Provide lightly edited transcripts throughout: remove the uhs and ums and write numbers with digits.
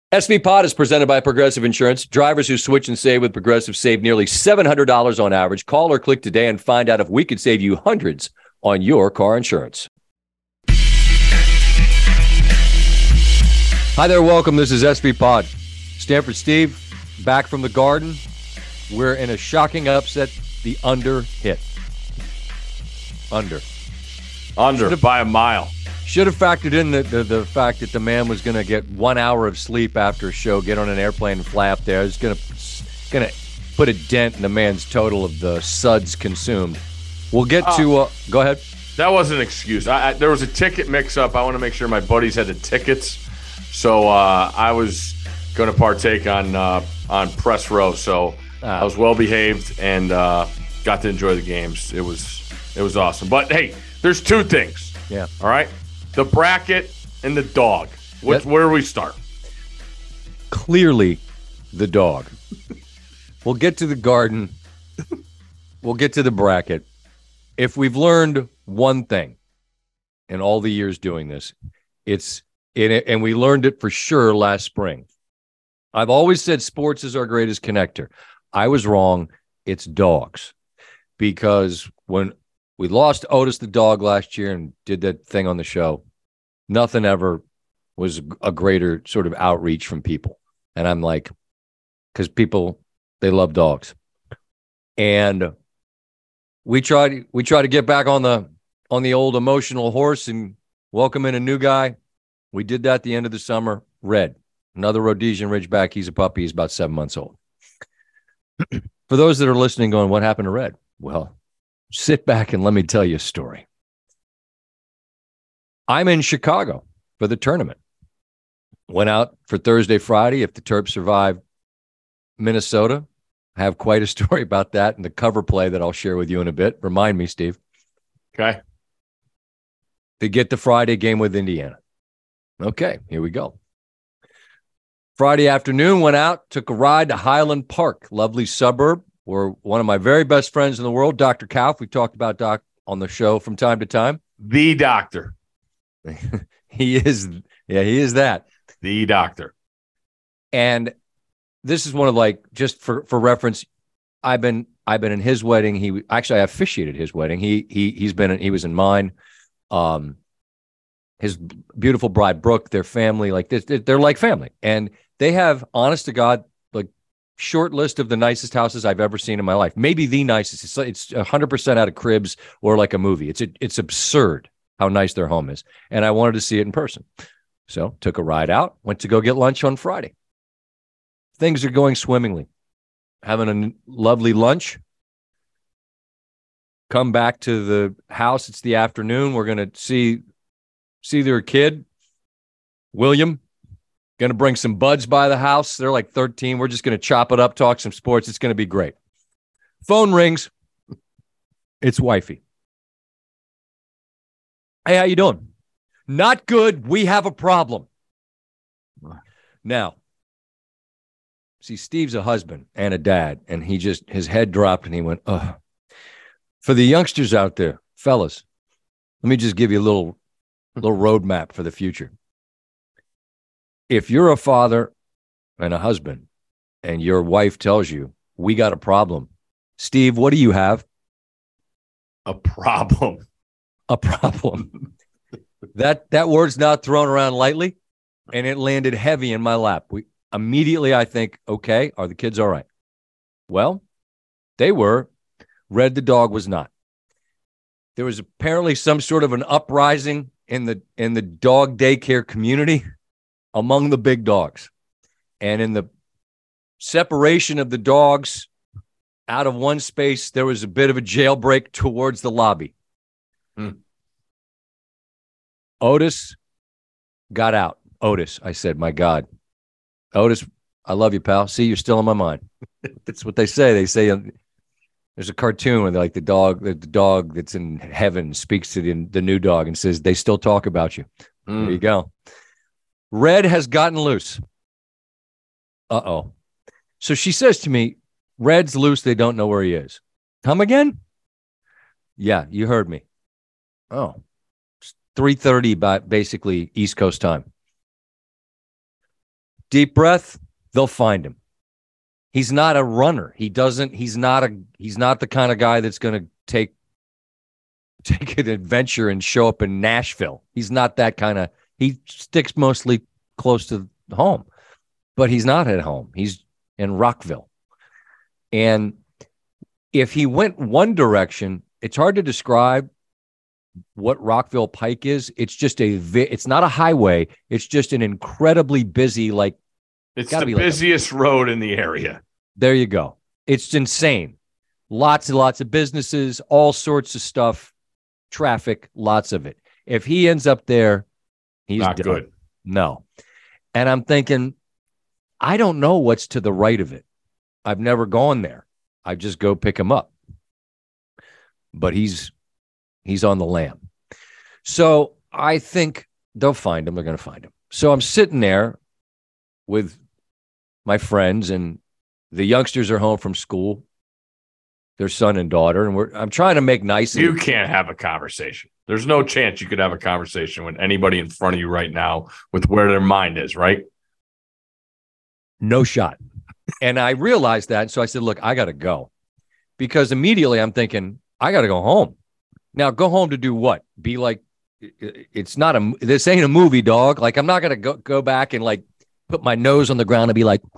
SV Pod is presented by Progressive Insurance. Drivers who switch and save with Progressive save nearly $700 on average. Call or click today and find out if we could save you hundreds on your car insurance. Hi there, welcome. This is SV Pod. Stanford Steve, back from the Garden. We're in a shocking upset. The under hit. Under by a mile. Should have factored in the fact that the man was going to get 1 hour of sleep after a show, get on an airplane and fly up there. It's going to put a dent in the man's total of the suds consumed. We'll get to go ahead. That was an excuse. There was a ticket mix-up. I want to make sure my buddies had the tickets. So I was going to partake on press row. So I was well-behaved and got to enjoy the games. It was awesome. But, hey, there's two things. Yeah. All right? The bracket and the dog. Where do we start? Clearly, the dog. We'll get to the Garden. We'll get to the bracket. If we've learned one thing in all the years doing this, it's in it, and we learned it for sure last spring. I've always said sports is our greatest connector. I was wrong. It's dogs. Because when we lost Otis the dog last year and did that thing on the show, nothing ever was a greater sort of outreach from people. And I'm like, because people, they love dogs. And we try to get back on the old emotional horse and welcome in a new guy. We did that at the end of the summer. Red, another Rhodesian Ridgeback. He's a puppy. He's about 7 months old. For those that are listening going, what happened to Red? Well, sit back and let me tell you a story. I'm in Chicago for the tournament. Went out for Thursday, Friday. If the Terps survive Minnesota, I have quite a story about that and the cover play that I'll share with you in a bit. Remind me, Steve. Okay. To get the Friday game with Indiana. Okay, here we go. Friday afternoon, went out, took a ride to Highland Park, lovely suburb, where one of my very best friends in the world, Dr. Kauf, we talked about Doc on the show from time to time. The doctor. He is that. The doctor. And this is one of, like, just for reference, I've been in his wedding. I officiated his wedding. He was in mine. His beautiful bride, Brooke, their family, like this, they're like family. And they have, honest to God, like, short list of the nicest houses I've ever seen in my life. Maybe the nicest. It's 100% out of Cribs or like a movie. It's absurd how nice their home is. And I wanted to see it in person. So took a ride out, went to go get lunch on Friday. Things are going swimmingly. Having a lovely lunch. Come back to the house. It's the afternoon. We're going to see their kid, William. Going to bring some buds by the house. They're like 13. We're just going to chop it up, talk some sports. It's going to be great. Phone rings. It's wifey. Hey, how you doing? Not good. We have a problem. Now, see, Steve's a husband and a dad, and his head dropped and he went, ugh. For the youngsters out there, fellas, let me just give you a little roadmap for the future. If you're a father and a husband and your wife tells you, we got a problem, Steve, what do you have? A problem. A problem. That word's not thrown around lightly, and it landed heavy in my lap. Immediately I think, okay, are the kids all right? Well, they were. Red the dog was not. There was apparently some sort of an uprising in the dog daycare community among the big dogs. And in the separation of the dogs out of one space, there was a bit of a jailbreak towards the lobby. Otis got out. Otis, I said, my God. Otis, I love you, pal. See, you're still in my mind. That's what they say. They say there's a cartoon where like the dog that's in heaven speaks to the new dog and says, they still talk about you. There you go. Red has gotten loose. Uh-oh. So she says to me, Red's loose. They don't know where he is. Come again? Yeah, you heard me. Oh, it's 3:30 by basically East Coast time. deep breath, they'll find him. He's not a runner. He's not the kind of guy that's going to take an adventure and show up in Nashville. He's not that kind of, he sticks mostly close to home, but he's not at home. He's in Rockville. And if he went one direction, it's hard to describe what Rockville Pike is. It's just it's not a highway. It's just an incredibly busy, it's the busiest road in the area. There you go. It's insane. Lots and lots of businesses, all sorts of stuff, traffic, lots of it. If he ends up there, he's not done. Good. No. And I'm thinking, I don't know what's to the right of it. I've never gone there. I just go pick him up. But he's on the lam. So I think they'll find him. They're going to find him. So I'm sitting there with my friends, and the youngsters are home from school, their son and daughter, and I'm trying to make nice. You can't have a conversation. There's no chance you could have a conversation with anybody in front of you right now with where their mind is, right? No shot. And I realized that. So I said, look, I got to go. Because immediately I'm thinking, I got to go home. Now, go home to do what? Be like, this ain't a movie, dog. Like, I'm not going to go back and put my nose on the ground and be like,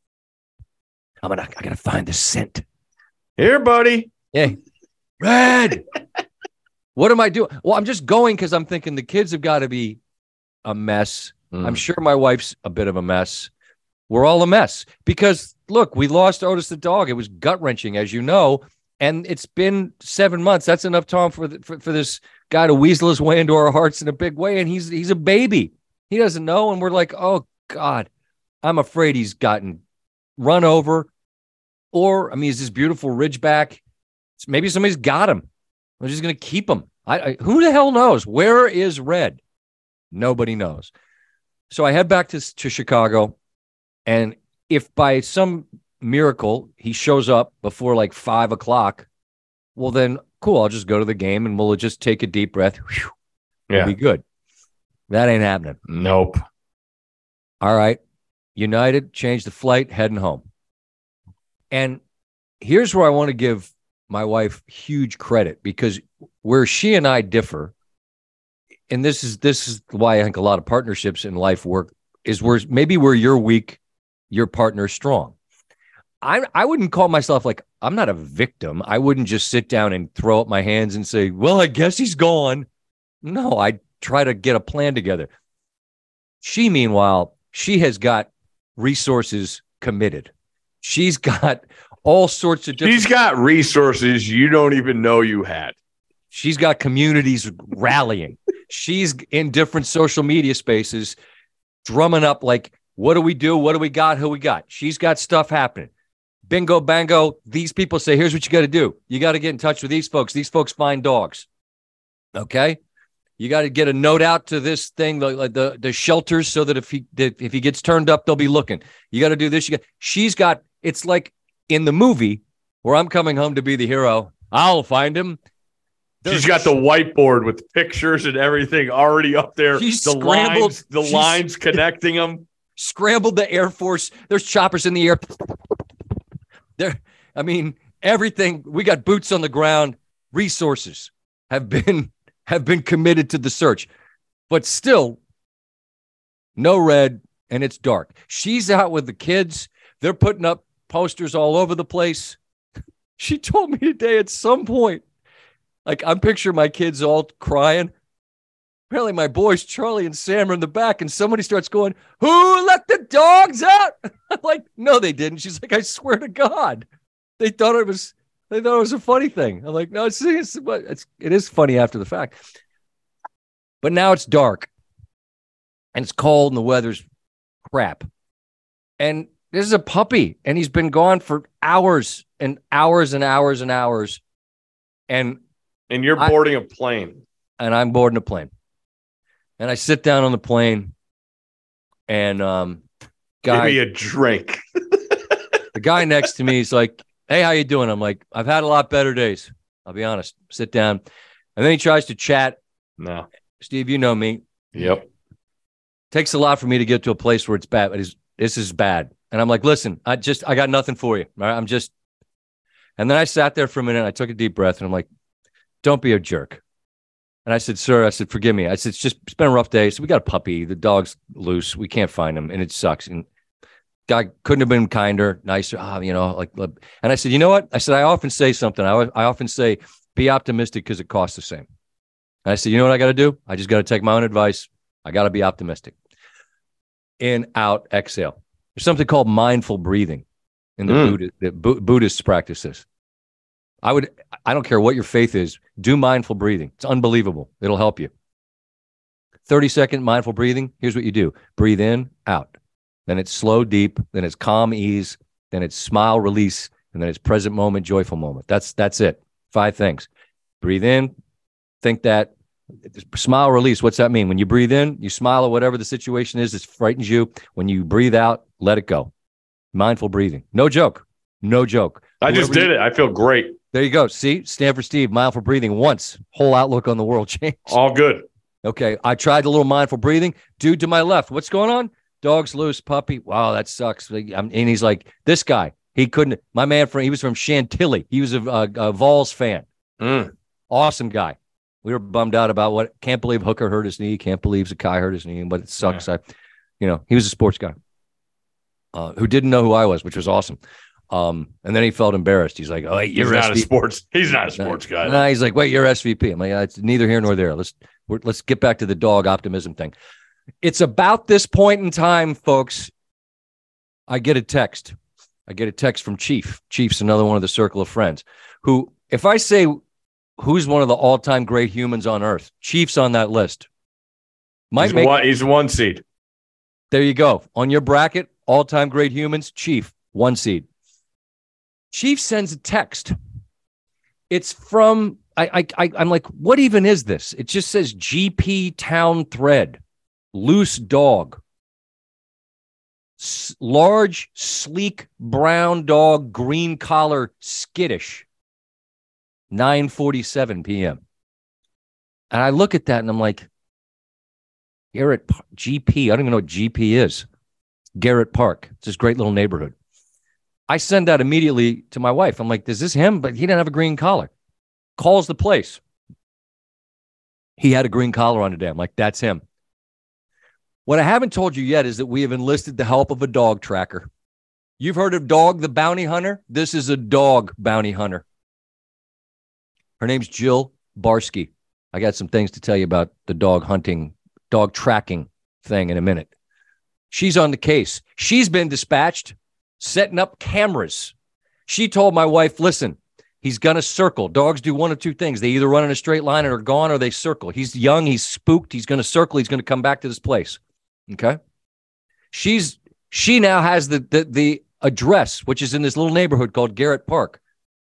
I got to find the scent. Here, buddy. Hey, Red. What am I doing? Well, I'm just going because I'm thinking the kids have got to be a mess. I'm sure my wife's a bit of a mess. We're all a mess because, look, we lost Otis the dog. It was gut-wrenching, as you know, and it's been 7 months. That's enough time for this guy to weasel his way into our hearts in a big way, and he's a baby. He doesn't know, and we're like, oh, God, I'm afraid he's gotten run over. Or, I mean, is this beautiful Ridgeback? Maybe somebody's got him. We're just going to keep him. Who the hell knows? Where is Red? Nobody knows. So I head back to Chicago. And if by some miracle he shows up before 5 o'clock, well, then cool. I'll just go to the game and we'll just take a deep breath. Whew, we'll be good. That ain't happening. Nope. All right. United, change the flight, heading home. And here's where I want to give my wife huge credit, because where she and I differ, and this is why I think a lot of partnerships in life work, is where you're weak, your partner's strong. I wouldn't call myself I'm not a victim. I wouldn't just sit down and throw up my hands and say, well, I guess he's gone. No, I try to get a plan together. She, meanwhile, she has got resources committed. She's got all sorts of different... She's got resources you don't even know you had. She's got communities rallying. She's in different social media spaces drumming up what do we do? What do we got? Who we got? She's got stuff happening. Bingo, bango. These people say, here's what you got to do. You got to get in touch with these folks. These folks find dogs. Okay? You got to get a note out to this thing, the shelters, so that if he gets turned up, they'll be looking. You got to do this. She's got... It's like in the movie where I'm coming home to be the hero. I'll find him. She's got the whiteboard with pictures and everything already up there. She's lines connecting them. Scrambled the Air Force. There's choppers in the air. Everything. We got boots on the ground. Resources have been committed to the search, but still no Red, and it's dark. She's out with the kids. They're putting up posters all over the place. She told me today at some point, I'm picturing my kids all crying. Apparently my boys, Charlie and Sam, are in the back, and somebody starts going, who let the dogs out? I'm like, no, they didn't. She's like, I swear to God. They thought it was a funny thing. I'm like, no, it is funny after the fact. But now it's dark, and it's cold, and the weather's crap. And this is a puppy, and he's been gone for hours and hours and hours and hours. And you're boarding a plane. And I'm boarding a plane. And I sit down on the plane, and give me a drink. The guy next to me is like, hey, how you doing? I'm like, I've had a lot better days. I'll be honest. Sit down. And then he tries to chat. No. Steve, you know me. Yep. Takes a lot for me to get to a place where it's bad. But This is bad. And I'm like, listen, I got nothing for you. Right? And then I sat there for a minute. I took a deep breath and I'm like, don't be a jerk. And I said, sir, forgive me. I said, it's been a rough day. So we got a puppy. The dog's loose. We can't find him. And it sucks. And guy couldn't have been kinder, nicer. And I said, you know what? I said, I often say something. I often say, be optimistic because it costs the same. And I said, you know what I got to do? I just got to take my own advice. I got to be optimistic. In, out, exhale. There's something called mindful breathing in the Buddhists practice this. I don't care what your faith is, do mindful breathing. It's unbelievable. It'll help you. 30-second mindful breathing. Here's what you do. Breathe in, out. Then it's slow, deep. Then it's calm, ease. Then it's smile, release. And then it's present moment, joyful moment. That's it. 5 things. Breathe in, think that. Smile, release. What's that mean? When you breathe in, you smile at whatever the situation is that frightens you. When you breathe out, let it go. Mindful breathing. No joke. No joke. I just did it. I feel great. There you go. See, Stanford Steve, mindful breathing once. Whole outlook on the world changed. All good. Okay. I tried a little mindful breathing. Dude to my left. What's going on? Dog's loose, puppy. Wow, that sucks. And he's like, this guy, he couldn't. My man, he was from Chantilly. He was a Vols fan. Awesome guy. We were bummed out about can't believe Hooker hurt his knee. Can't believe Zakai hurt his knee, but it sucks. Yeah. He was a sports guy who didn't know who I was, which was awesome. And then he felt embarrassed. He's like, "Oh, wait, he's not a sports guy." Nah, he's like, "Wait, you're SVP." I'm like, "It's neither here nor there. Let's get back to the dog optimism thing." It's about this point in time, folks. I get a text. From Chief. Chief's another one of the circle of friends who, if I say who's one of the all-time great humans on earth, Chief's on that list. He's 1 seed. There you go. On your bracket, all-time great humans, Chief, 1 seed. Chief sends a text. It's from, I'm like, what even is this? It just says GP town thread, loose dog. Large, sleek, brown dog, green collar, skittish. 9:47 p.m. And I look at that and I'm like, Garrett GP. I don't even know what GP is. Garrett Park. It's this great little neighborhood. I send that immediately to my wife. I'm like, is this him? But he didn't have a green collar. Calls the place. He had a green collar on today. I'm like, that's him. What I haven't told you yet is that we have enlisted the help of a dog tracker. You've heard of Dog the Bounty Hunter? This is a dog bounty hunter. Her name's Jill Barsky. I got some things to tell you about the dog hunting, dog tracking thing in a minute. She's on the case. She's been dispatched, setting up cameras. She told my wife, listen, he's going to circle. Dogs do one of two things. They either run in a straight line and are gone, or they circle. He's young. He's spooked. He's going to circle. He's going to come back to this place. Okay. She now has the address, which is in this little neighborhood called Garrett Park.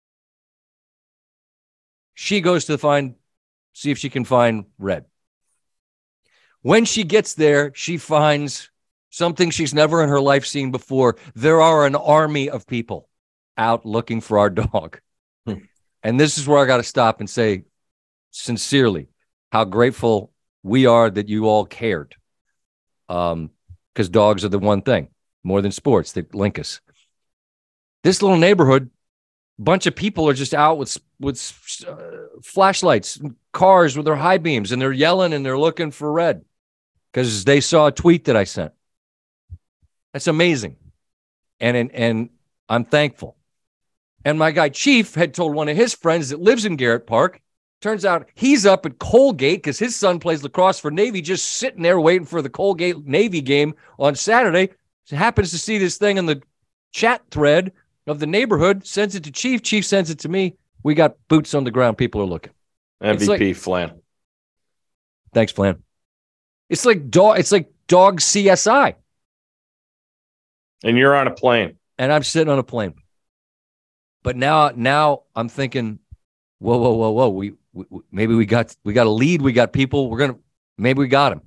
She goes to see if she can find Red. When she gets there, she finds something she's never in her life seen before. There are an army of people out looking for our dog. And this is where I got to stop and say sincerely how grateful we are that you all cared. Because dogs are the one thing more than sports that link us. This little neighborhood, bunch of people are just out with flashlights, and cars with their high beams, and they're yelling and they're looking for Red because they saw a tweet that I sent. That's amazing, and I'm thankful. And my guy Chief had told one of his friends that lives in Garrett Park. Turns out he's up at Colgate because his son plays lacrosse for Navy, just sitting there waiting for the Colgate Navy game on Saturday. He happens to see this thing in the chat thread of the neighborhood, sends it to Chief. Chief sends it to me. We got boots on the ground. People are looking. MVP Flan. Thanks, Flan. It's like dog CSI. And you're on a plane. And I'm sitting on a plane. But now I'm thinking, whoa. We maybe we got a lead. We got people. Maybe we got him.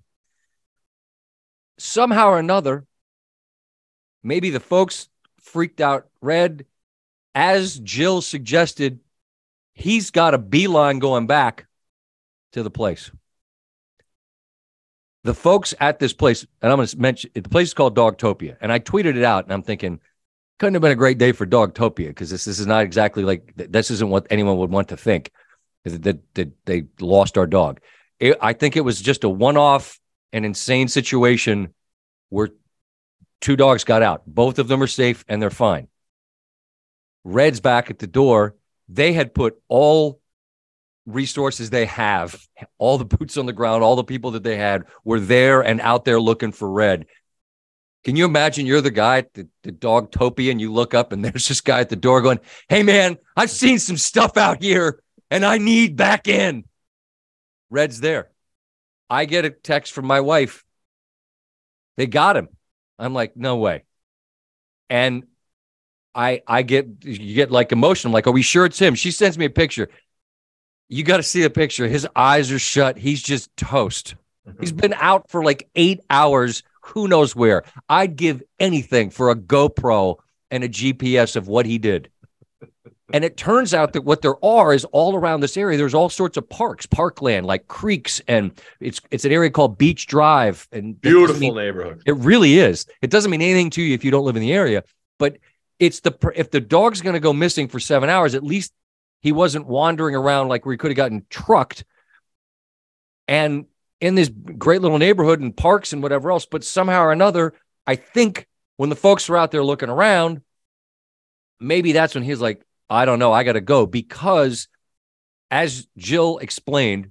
Somehow or another, maybe the folks freaked out Red. As Jill suggested, he's got a beeline going back to the place. The folks at this place, and I'm going to mention it, the place is called Dogtopia, and I tweeted it out, and I'm thinking, couldn't have been a great day for Dogtopia, because this is not exactly like, this isn't what anyone would want to think, that they lost our dog. I think it was just a one-off, an insane situation where 2 dogs got out. Both of them are safe and they're fine. Red's back at the door. They had put all resources they have, all the boots on the ground, all the people that they had were there and out there looking for Red. Can you imagine you're the guy at the Dogtopia and you look up and there's this guy at the door going, hey man, I've seen some stuff out here and I need back in. Red's there. I get a text from my wife. They got him. I'm like, no way. And you get like emotional. I'm like, are we sure it's him? She sends me a picture. You got to see the picture. His eyes are shut. He's just toast. He's been out for like 8 hours. Who knows where? I'd give anything for a GoPro and a GPS of what he did. And it turns out that what there are is all around this area. There's all sorts of parks, parkland, like creeks, and it's an area called Beach Drive. And beautiful neighborhood. It really is. It doesn't mean anything to you if you don't live in the area, but if the dog's going to go missing for 7 hours, at least he wasn't wandering around like where he could have gotten trucked and in this great little neighborhood and parks and whatever else. But somehow or another, I think when the folks were out there looking around, maybe that's when he's like, I don't know, I got to go. Because as Jill explained,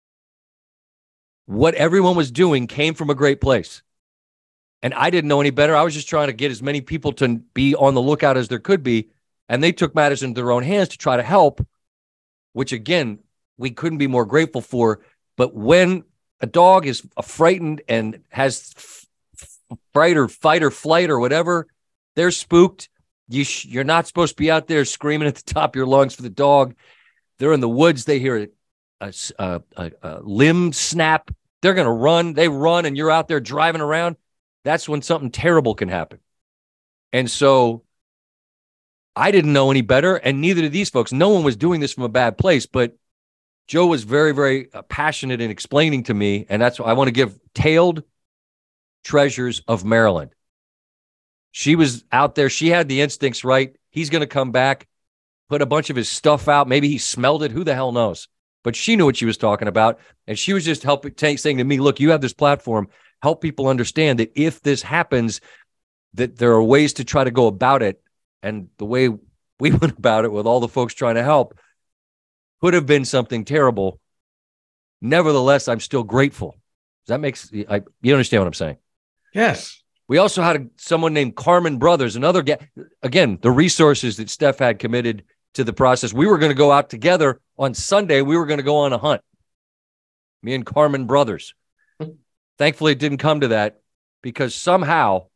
what everyone was doing came from a great place. And I didn't know any better. I was just trying to get as many people to be on the lookout as there could be. And they took matters into their own hands to try to help, which, again, we couldn't be more grateful for. But when a dog is frightened and has fight or flight or whatever, they're spooked. You're not supposed to be out there screaming at the top of your lungs for the dog. They're in the woods. They hear a limb snap. They're going to run. They run, and you're out there driving around. That's when something terrible can happen. And so I didn't know any better, and neither did these folks. No one was doing this from a bad place, but Joe was very, very passionate in explaining to me, and that's why I want to give Tailed Treasures of Maryland. She was out there. She had the instincts right. He's going to come back, put a bunch of his stuff out. Maybe he smelled it. Who the hell knows? But she knew what she was talking about, and she was just saying to me, look, you have this platform. Help people understand that if this happens, that there are ways to try to go about it. And the way we went about it with all the folks trying to help could have been something terrible. Nevertheless, I'm still grateful. That makes you understand what I'm saying? Yes. We also had someone named Carmen Brothers, another guy. Again, the resources that Steph had committed to the process. We were going to go out together on Sunday. We were going to go on a hunt. Me and Carmen Brothers. Thankfully, it didn't come to that because somehow,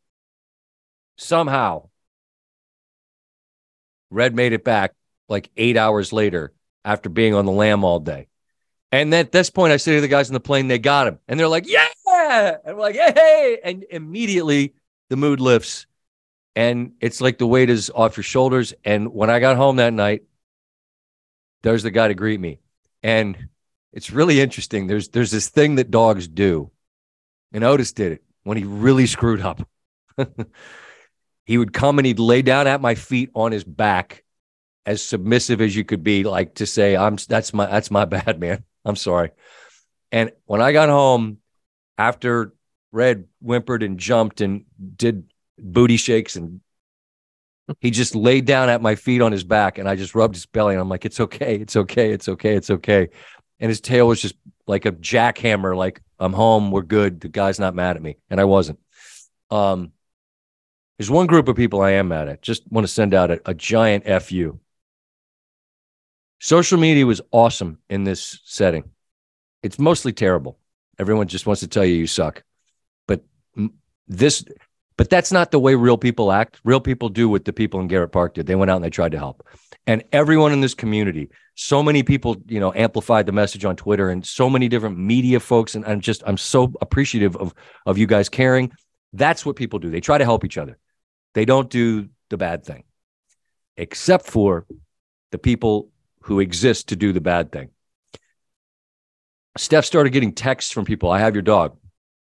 Red made it back like 8 hours later after being on the lam all day. And at this point, I say to the guys on the plane, they got him. And they're like, yeah. And we're like, hey. And immediately the mood lifts. And it's like the weight is off your shoulders. And when I got home that night, there's the guy to greet me. And it's really interesting. There's this thing that dogs do. And Otis did it when he really screwed up. He would come and he'd lay down at my feet on his back, as submissive as you could be, like to say, that's my bad, man. I'm sorry. And when I got home, after Red whimpered and jumped and did booty shakes, and he just laid down at my feet on his back, and I just rubbed his belly, and I'm like, it's okay, it's okay, it's okay, it's okay. And his tail was just like a jackhammer, like, I'm home, we're good, the guy's not mad at me. And I wasn't. There's one group of people I am mad at. Just want to send out a giant FU. Social media was awesome in this setting. It's mostly terrible. Everyone just wants to tell you suck. But that's not the way real people act. Real people do what the people in Garrett Park did. They went out and they tried to help. And everyone in this community, so many people, amplified the message on Twitter, and so many different media folks. And I'm so appreciative of you guys caring. That's what people do. They try to help each other. They don't do the bad thing, except for the people who exist to do the bad thing. Steph started getting texts from people. I have your dog.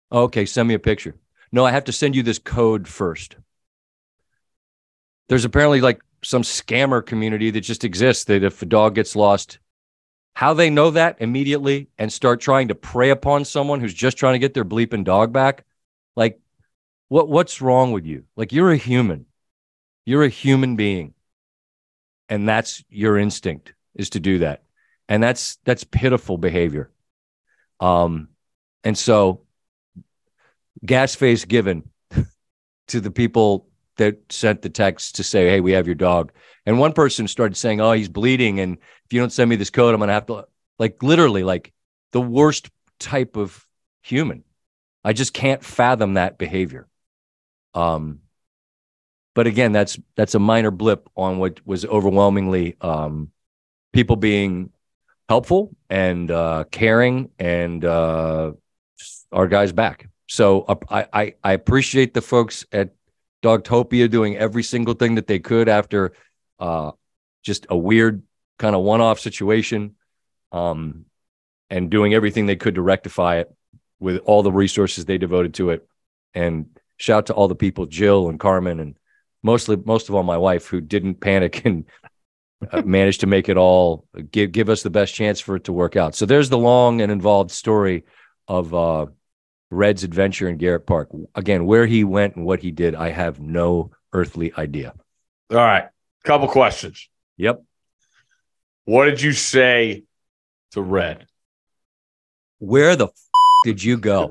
Okay, send me a picture. No, I have to send you this code first. There's apparently like some scammer community that just exists that if a dog gets lost, how they know that immediately and start trying to prey upon someone who's just trying to get their bleeping dog back. Like, what's wrong with you? Like, you're a human. You're a human being. And that's your instinct, is to do that. And that's pitiful behavior. And so gas face given to the people that sent the text to say, hey, we have your dog. And one person started saying, oh, he's bleeding. And if you don't send me this code, I'm going to have to, like, literally, like, the worst type of human. I just can't fathom that behavior. But again, that's a minor blip on what was overwhelmingly people being helpful and caring and our guys back. So I appreciate the folks at Dogtopia doing every single thing that they could after just a weird kind of one-off situation, and doing everything they could to rectify it with all the resources they devoted to it. And shout out to all the people, Jill and Carmen, and most of all my wife, who didn't panic and managed to make it all give us the best chance for it to work out. So there's the long and involved story of Red's adventure in Garrett Park. Again, where he went and what he did, I have no earthly idea. All right. Couple questions. Yep. What did you say to Red? Where the did you go?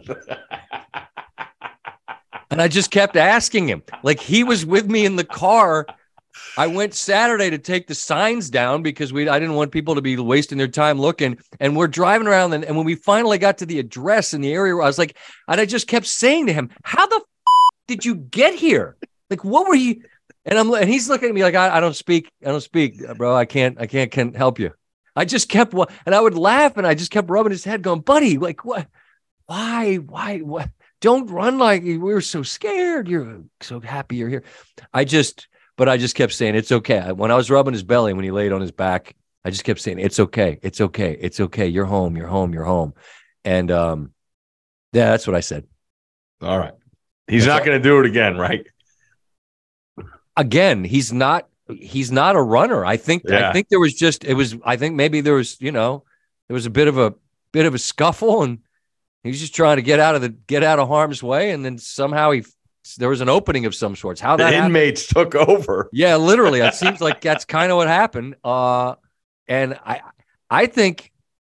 And I just kept asking him. Like, he was with me in the car. I went Saturday to take the signs down because I didn't want people to be wasting their time looking. And we're driving around. And when we finally got to the address in the area, I was like, and I just kept saying to him, how the did you get here? Like, what were you? And he's looking at me like, I don't speak, bro. I can't help you. I just kept, and I would laugh and I just kept rubbing his head going, buddy, like, what? Why? What? Don't run like we were so scared. You're so happy you're here. But I just kept saying, it's okay. When I was rubbing his belly, when he laid on his back, I just kept saying, it's okay. It's okay. It's okay. You're home. You're home. You're home. And yeah, that's what I said. All right. He's not going to do it again, right? Again, he's not a runner. I think there was maybe there was, there was a bit of a scuffle, and he was just trying to get out of harm's way. And then somehow there was an opening of some sorts. How that inmates took over. Yeah, literally. It seems like that's kind of what happened. And I think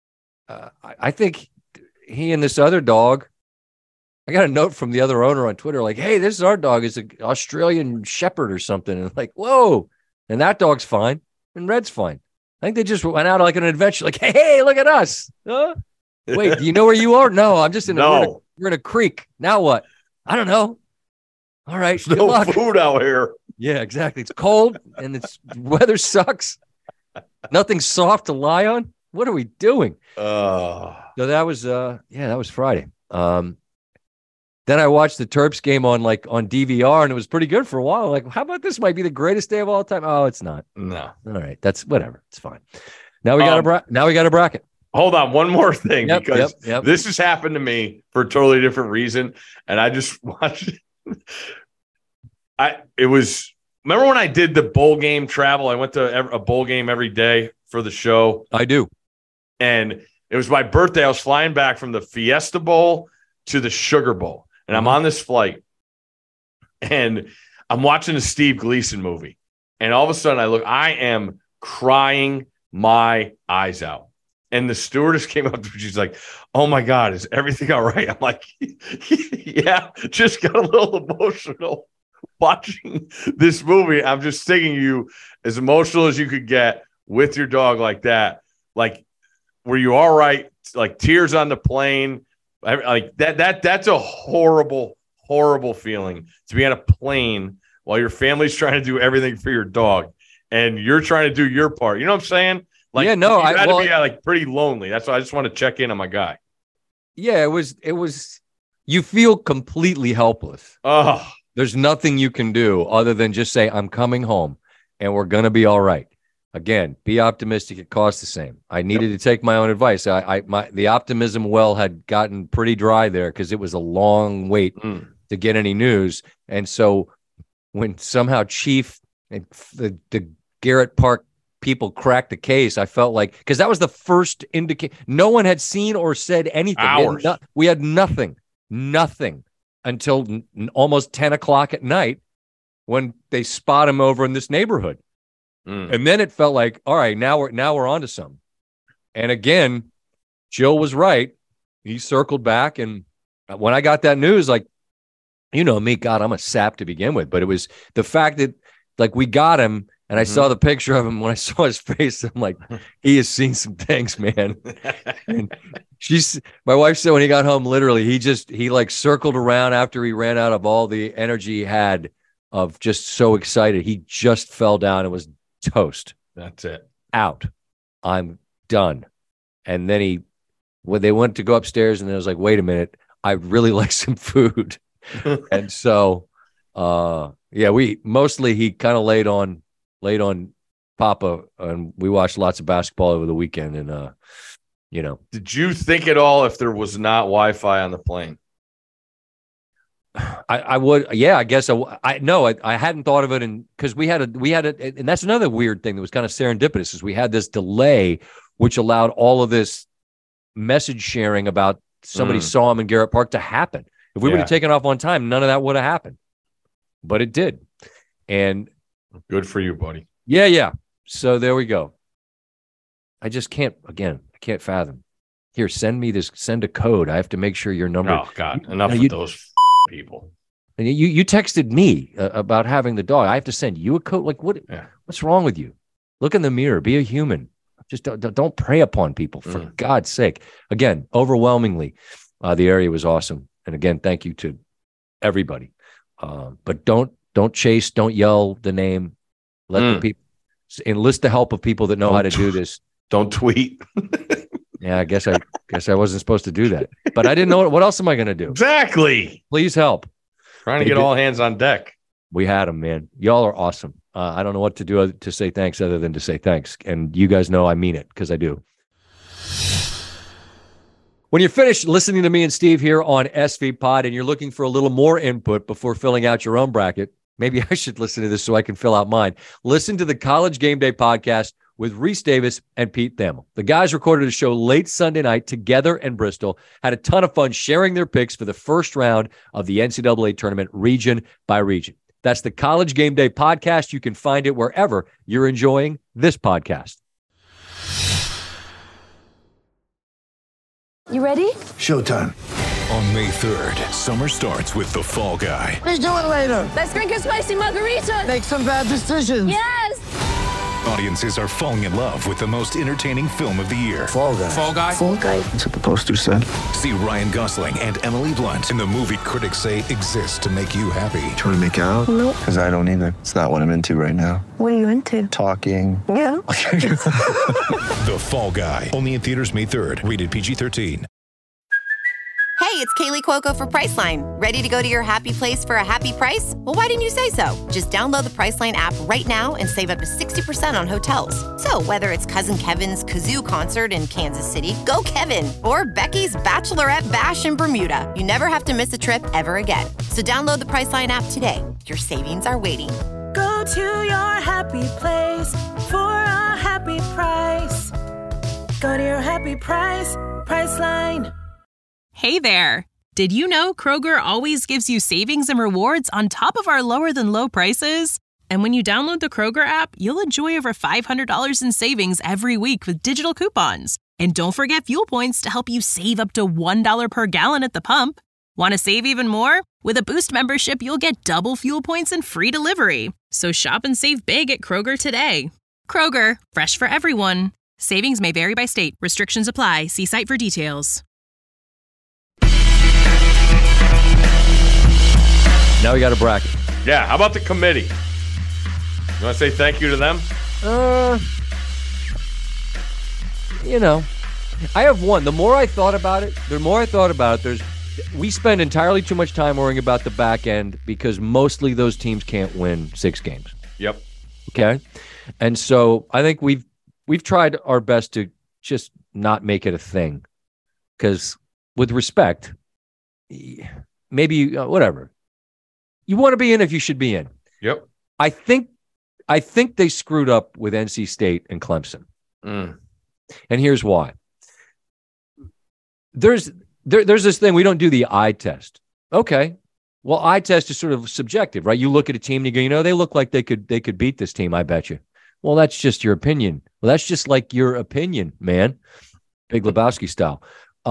he and this other dog, I got a note from the other owner on Twitter, like, hey, this is our dog. It's an Australian Shepherd or something. And like, whoa. And that dog's fine. And Red's fine. I think they just went out like an adventure. Like, hey, look at us. Huh? Wait, do you know where you are? No, I'm just we're in a creek. Now what? I don't know. All right. There's no food out here. Yeah, exactly. It's cold and weather sucks. Nothing soft to lie on. What are we doing? So that was that was Friday. Then I watched the Terps game on DVR, and it was pretty good for a while. Like, how about this might be the greatest day of all time? Oh, it's not. No. All right. That's whatever. It's fine. Now we got a bracket. Hold on, one more thing, because this has happened to me for a totally different reason, and I just watched it. Remember when I did the bowl game travel? I went to a bowl game every day for the show. I do. And it was my birthday. I was flying back from the Fiesta Bowl to the Sugar Bowl. And I'm on this flight, and I'm watching a Steve Gleason movie. And all of a sudden I am crying my eyes out. And the stewardess came up to me. She's like, oh, my God, is everything all right? I'm like, yeah, just got a little emotional watching this movie. I'm just thinking you as emotional as you could get with your dog like that. Like, were you all right? Like, tears on the plane. Like that's a horrible, horrible feeling to be on a plane while your family's trying to do everything for your dog and you're trying to do your part. You know what I'm saying? Like, yeah, no, you had to be pretty lonely. That's why I just want to check in on my guy. Yeah, it was. You feel completely helpless. Oh, there's nothing you can do other than just say, I'm coming home and we're going to be all right. Again, be optimistic. It costs the same. I needed to take my own advice. The optimism well had gotten pretty dry there because it was a long wait to get any news. And so when somehow Chief and the Garrett Park people cracked the case, I felt like, because that was the first indication. No one had seen or said anything. Hours. We had nothing until almost 10 o'clock at night when they spot him over in this neighborhood. And then it felt like, all right, now we're onto something. And again, Jill was right. He circled back. And when I got that news, like, you know me, God, I'm a sap to begin with. But it was the fact that, like, we got him, and I saw the picture of him. When I saw his face, I'm like, he has seen some things, man. And my wife said when he got home, literally, he like circled around after he ran out of all the energy he had of just so excited. He just fell down and was toast. That's it. Out. I'm done. And then when they went to go upstairs, and I was like, wait a minute, I'd really like some food. And so, he kind of laid on Papa, and we watched lots of basketball over the weekend. And, Did you think at all if there was not Wi-Fi on the plane? I would, yeah, I guess I hadn't thought of it. And because we had it, and that's another weird thing that was kind of serendipitous, is we had this delay, which allowed all of this message sharing about somebody saw him in Garrett Park to happen. If we would have taken off on time, none of that would have happened, but it did. And good for you, buddy. Yeah. So there we go. I just can't fathom. Here, send a code. I have to make sure your number. Oh God, enough of those people. And you texted me about having the dog. I have to send you a code. Like what? Yeah. What's wrong with you? Look in the mirror. Be a human. Just don't prey upon people, for God's sake. Again, overwhelmingly, the area was awesome. And again, thank you to everybody. But don't chase. Don't yell the name. Let the people enlist the help of people that know how to do this. Don't tweet. Yeah, I guess I wasn't supposed to do that, but I didn't know what else am I going to do? Exactly. Please help. Trying to get all hands on deck. We had them, man. Y'all are awesome. I don't know what to do to say thanks other than to say thanks. And you guys know I mean it, because I do. When you're finished listening to me and Steve here on SV Pod, and you're looking for a little more input before filling out your own bracket, maybe I should listen to this so I can fill out mine. Listen to the College Game Day podcast with Reese Davis and Pete Thamel. The guys recorded a show late Sunday night together in Bristol, had a ton of fun sharing their picks for the first round of the NCAA tournament, region by region. That's the College Game Day podcast. You can find it wherever you're enjoying this podcast. You ready? Showtime. On May 3rd, summer starts with The Fall Guy. Let's do it later. Let's drink a spicy margarita. Make some bad decisions. Yes. Audiences are falling in love with the most entertaining film of the year. Fall Guy. Fall Guy? Fall Guy. That's what the poster said. See Ryan Gosling and Emily Blunt in the movie critics say exists to make you happy. Trying to make it out? Nope. Because I don't either. It's not what I'm into right now. What are you into? Talking. Yeah. The Fall Guy. Only in theaters May 3rd. Rated PG-13. Hey, it's Kaylee Cuoco for Priceline. Ready to go to your happy place for a happy price? Well, why didn't you say so? Just download the Priceline app right now and save up to 60% on hotels. So whether it's Cousin Kevin's Kazoo Concert in Kansas City, go Kevin, or Becky's Bachelorette Bash in Bermuda, you never have to miss a trip ever again. So download the Priceline app today. Your savings are waiting. Go to your happy place for a happy price. Go to your happy price, Priceline. Hey there! Did you know Kroger always gives you savings and rewards on top of our lower-than-low prices? And when you download the Kroger app, you'll enjoy over $500 in savings every week with digital coupons. And don't forget fuel points to help you save up to $1 per gallon at the pump. Want to save even more? With a Boost membership, you'll get double fuel points and free delivery. So shop and save big at Kroger today. Kroger, fresh for everyone. Savings may vary by state. Restrictions apply. See site for details. Now we got a bracket. Yeah, how about the committee? You want to say thank you to them? I have one. The more I thought about it, we spend entirely too much time worrying about the back end because mostly those teams can't win 6 games. Yep. Okay. And so I think we've tried our best to just not make it a thing, because with respect, maybe whatever you want to be in, if you should be in. Yep. I think they screwed up with NC State and Clemson. And here's why. There's this thing, we don't do the eye test. Okay. Well, eye test is sort of subjective, right? You look at a team and you go, they look like they could beat this team, I bet you. Well, that's just your opinion. Well, that's just like your opinion, man. Big Lebowski style.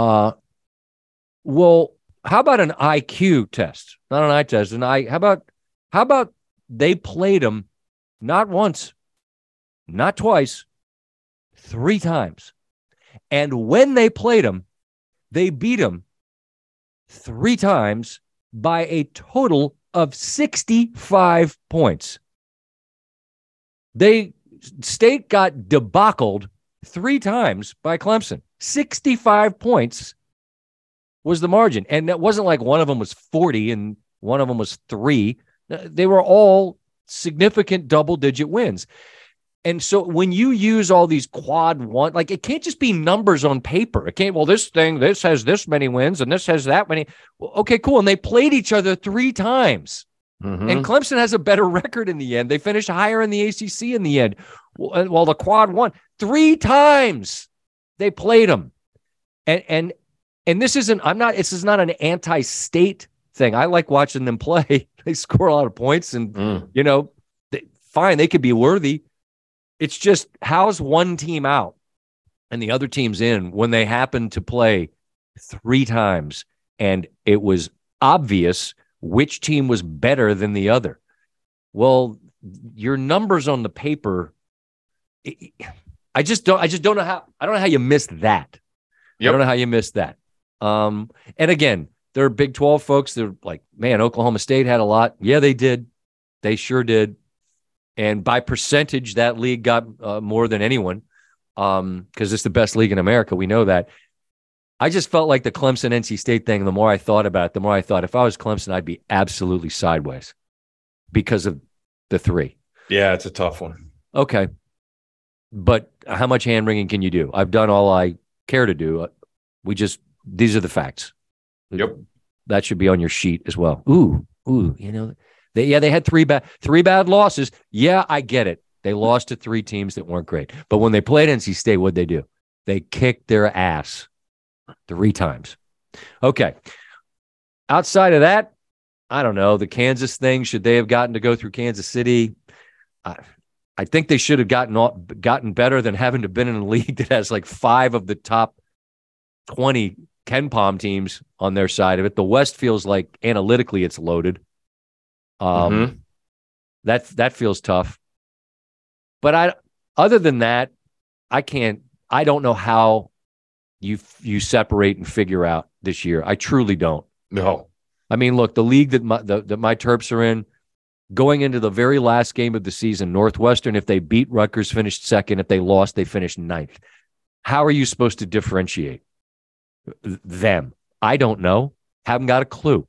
Well, how about an IQ test? Not an eye test. How about they played them not once, not twice, 3 times. And when they played them, they beat them 3 times by a total of 65 points. State got debacled 3 times by Clemson. 65 points was the margin. And it wasn't like one of them was 40 and one of them was 3. They were all significant double-digit wins. And so when you use all these quad one, like, it can't just be numbers on paper. It can't, well, this has this many wins and this has that many. Well, okay, cool. And they played each other 3 times. And Clemson has a better record in the end. They finished higher in the ACC in the end. While the quad won 3 times, they played them. And this is not an anti-state thing. I like watching them play. They score a lot of points and, fine, they could be worthy. It's just, how's one team out and the other team's in when they happen to play 3 times and it was obvious which team was better than the other? Well, your numbers on the paper, I don't know how you missed that. Yep. I don't know how you missed that. And again, there are Big 12 folks. They're like, man, Oklahoma State had a lot. Yeah, they did. They sure did. And by percentage, that league got more than anyone, because it's the best league in America. We know that. I just felt like the Clemson-NC State thing, the more I thought about it, the more I thought, if I was Clemson, I'd be absolutely sideways because of the 3. Yeah, it's a tough one. Okay. But how much hand-wringing can you do? I've done all I care to do. These are the facts. Yep. That should be on your sheet as well. Ooh, they had 3 bad losses. Yeah, I get it. They lost to 3 teams that weren't great. But when they played NC State, what'd they do? They kicked their ass 3 times. Okay. Outside of that, I don't know. The Kansas thing, should they have gotten to go through Kansas City? I think they should have gotten better than having to been in a league that has like 5 of the top 20 KenPom teams on their side of it. The West feels like analytically it's loaded. That feels tough. But other than that, I don't know how you separate and figure out this year. I truly don't. No. I mean, look, the league that my Terps are in, going into the very last game of the season, Northwestern, if they beat Rutgers, finished 2nd. If they lost, they finished 9th. How are you supposed to differentiate them? I don't know. Haven't got a clue.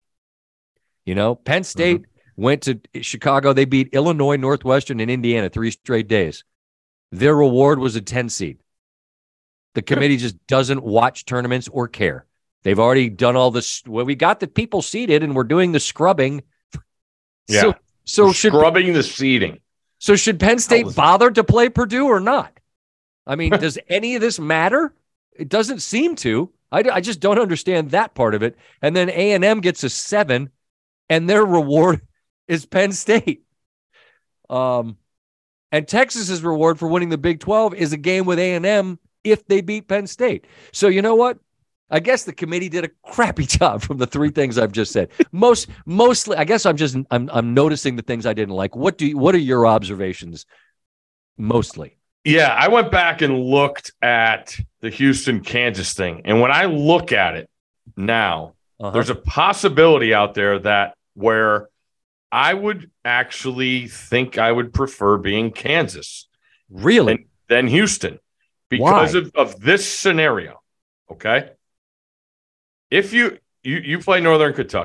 Penn State went to Chicago. They beat Illinois, Northwestern, and Indiana 3 straight days. Their reward was a 10 seed. The committee just doesn't watch tournaments or care. They've already done all this. Well, we got the people seated and we're doing the scrubbing. Yeah. So scrubbing the seating. So should Penn State bother to play Purdue or not? I mean, does any of this matter? It doesn't seem to. I just don't understand that part of it. And then A&M gets a 7 and their reward is Penn State. And Texas's reward for winning the Big 12 is a game with A&M if they beat Penn State. So you know what? I guess the committee did a crappy job from the 3 things I've just said. Mostly, I guess I'm noticing the things I didn't like. What are your observations mostly? Yeah, I went back and looked at the Houston-Kansas thing. And when I look at it now, there's a possibility out there where I would actually think I would prefer being Kansas. Really? Than Houston. Because of this scenario. Okay? If you play Northern Kentucky,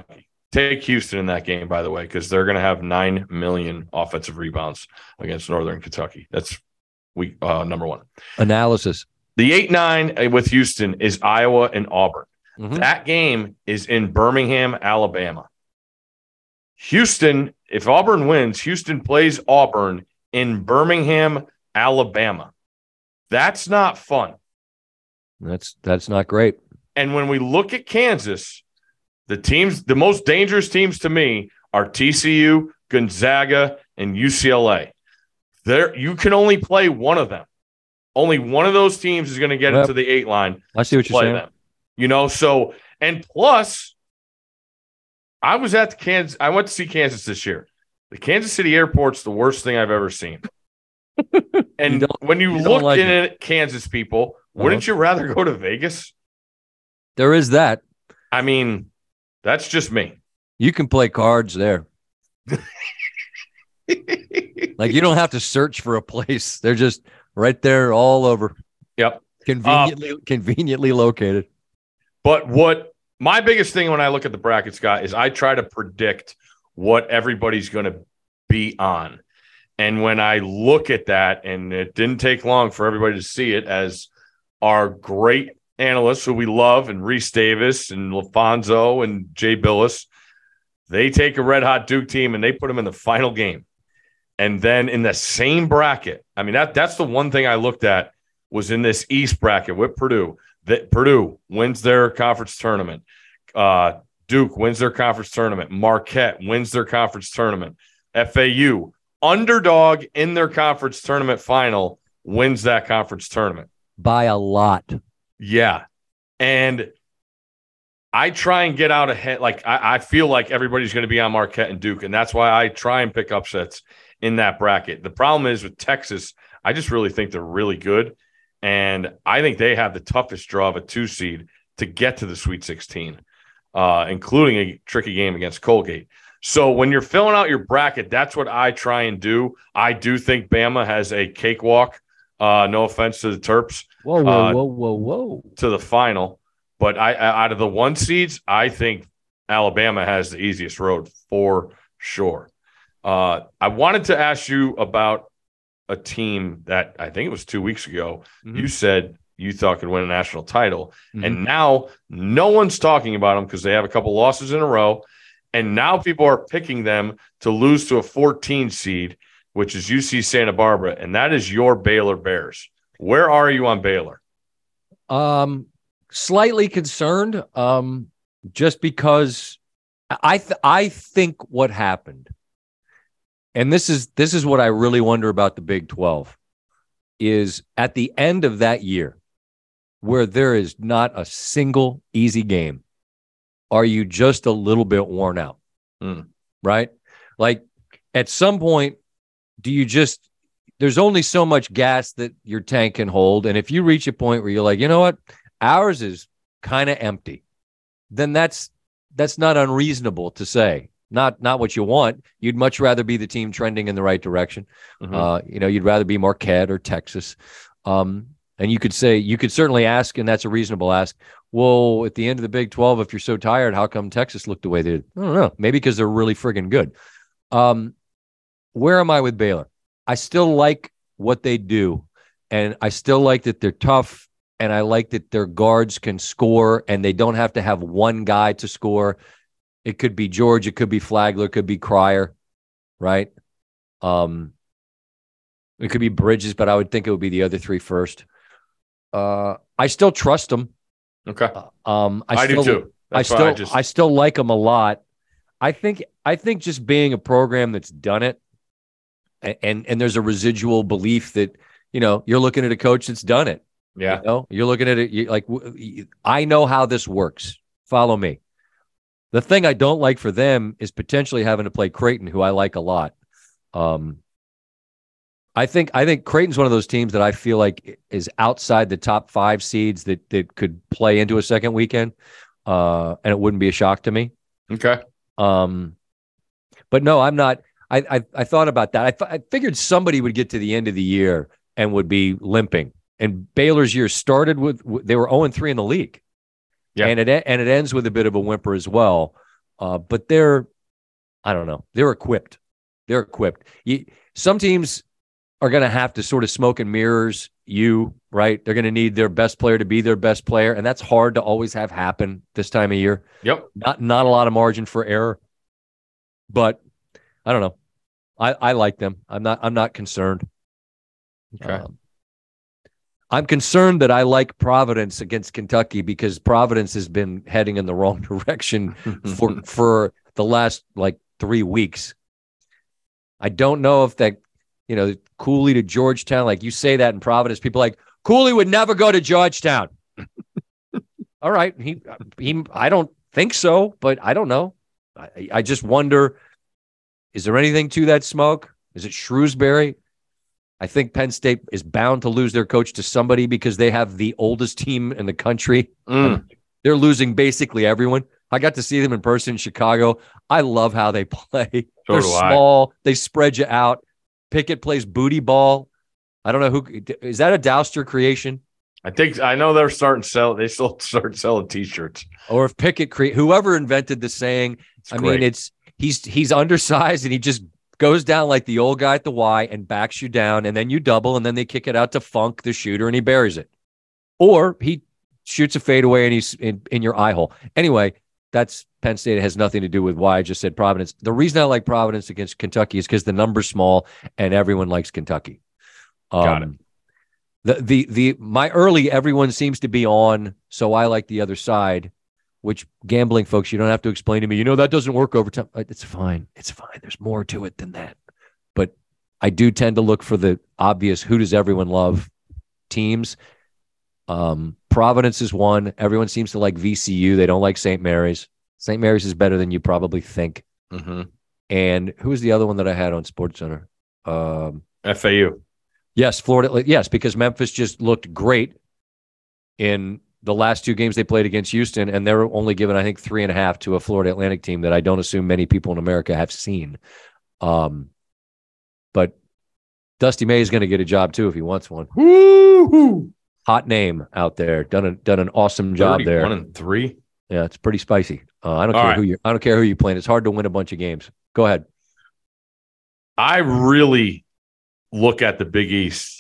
Take Houston in that game, by the way, because they're going to have 9 million offensive rebounds against Northern Kentucky. That's week number one. Analysis. The 8-9 with Houston is Iowa and Auburn. Mm-hmm. That game is in Birmingham, Alabama. Houston, if Auburn wins, Houston plays Auburn in Birmingham, Alabama. That's not fun. That's not great. And when we look at Kansas, the most dangerous teams to me are TCU, Gonzaga, and UCLA. You can only play one of them. Only one of those teams is going to get into the 8 line. I see what you're saying. Them. So, and plus, I went to see Kansas this year. The Kansas City airport's the worst thing I've ever seen. And when you look like at Kansas, people, wouldn't you rather go to Vegas? There is that. I mean, that's just me. You can play cards there. Like, you don't have to search for a place. They're just right there all over. Yep. Conveniently located. But what my biggest thing when I look at the bracket, Scott, is I try to predict what everybody's going to be on. And when I look at that, and it didn't take long for everybody to see it, as our great analysts who we love, and Reese Davis and LaFonso and Jay Billis, they take a red-hot Duke team and they put them in the final game. And then in the same bracket, I mean, that's the one thing I looked at was in this East bracket with Purdue, that Purdue wins their conference tournament. Duke wins their conference tournament. Marquette wins their conference tournament. FAU, underdog in their conference tournament final, wins that conference tournament. By a lot. Yeah. And I try and get out ahead. Like, I feel like everybody's going to be on Marquette and Duke, and that's why I try and pick upsets in that bracket. The problem is with Texas, I just really think they're really good, and I think they have the toughest draw of a 2 seed to get to the Sweet 16, including a tricky game against Colgate. So when you're filling out your bracket, that's what I try and do. I do think Bama has a cakewalk. No offense to the Terps. Whoa. To the final. But out of the 1 seeds, I think Alabama has the easiest road for sure. I wanted to ask you about a team that I think it was 2 weeks ago. Mm-hmm. You said you thought could win a national title. Mm-hmm. And now no one's talking about them because they have a couple losses in a row. And now people are picking them to lose to a 14 seed, which is UC Santa Barbara. And that is your Baylor Bears. Where are you on Baylor? Slightly concerned, just because I think what happened, and this is what I really wonder about the Big 12, is at the end of that year, where there is not a single easy game, are you just a little bit worn out? Right? Like, at some point, there's only so much gas that your tank can hold. And if you reach a point where you're like, you know what, ours is kind of empty, then that's not unreasonable to say. Not what you want. You'd much rather be the team trending in the right direction. Mm-hmm. You'd rather be Marquette or Texas. And you could certainly ask, and that's a reasonable ask, well, at the end of the Big 12, if you're so tired, how come Texas looked the way they did? I don't know. Maybe because they're really friggin' good. Where am I with Baylor? I still like what they do, and I still like that they're tough, and I like that their guards can score, and they don't have to have one guy to score. It could be George, it could be Flagler, it could be Cryer, right? It could be Bridges, but I would think it would be the other 3 first. I still trust them. Okay. I do too. I still like them a lot. I think just being a program that's done it, and there's a residual belief that, you're looking at a coach that's done it. Yeah. You're looking at it I know how this works. Follow me. The thing I don't like for them is potentially having to play Creighton, who I like a lot. I think Creighton's one of those teams that I feel like is outside the top 5 seeds that could play into a second weekend, and it wouldn't be a shock to me. Okay. But no, I'm not. I thought about that. I figured somebody would get to the end of the year and would be limping. And Baylor's year started with they were 0-3 in the league, and it ends with a bit of a whimper as well. But I don't know. They're equipped. Some teams are going to have to sort of smoke and mirrors right? They're going to need their best player to be their best player, and that's hard to always have happen this time of year. Yep. Not a lot of margin for error, but I don't know. I like them. I'm not concerned. Okay. I'm concerned that I like Providence against Kentucky because Providence has been heading in the wrong direction for the last 3 weeks. I don't know if that, Cooley to Georgetown, like you say that in Providence, people are like, Cooley would never go to Georgetown. All right. He I don't think so, but I don't know. I just wonder, is there anything to that smoke? Is it Shrewsbury? I think Penn State is bound to lose their coach to somebody because they have the oldest team in the country. They're losing basically everyone. I got to see them in person in Chicago. I love how they play. They're small. They spread you out. Pickett plays booty ball. I don't know who is that a Douster creation? I know they're starting to sell. They still start selling T-shirts. Or if Pickett whoever invented the saying. Mean, he's undersized and he just goes down like the old guy at the Y and backs you down, and then you double, and then they kick it out to Funk, the shooter, and he buries it. Or he shoots a fadeaway and he's in your eye hole. Anyway, that's Penn State. It has nothing to do with why I just said Providence. The reason I like Providence against Kentucky is because the number's small and everyone likes Kentucky. Got it. My early everyone seems to be on, so I like the other side, which gambling folks, you don't have to explain to me, that doesn't work over time. It's fine. It's fine. There's more to it than that. But I do tend to look for the obvious who does everyone love teams. Providence is one. Everyone seems to like VCU. They don't like St. Mary's. St. Mary's is better than you probably think. Mm-hmm. And who was the other one that I had on SportsCenter? FAU. Yes, Florida. Yes, because Memphis just looked great in the last 2 games they played against Houston, and they were only given, I think, 3.5 to a Florida Atlantic team that I don't assume many people in America have seen. But Dusty May is going to get a job too if he wants one. Woo-hoo! Hot name out there. Done an awesome job there. 1-3. Yeah, it's pretty spicy. I don't care who you're playing. It's hard to win a bunch of games. Go ahead. I really look at the Big East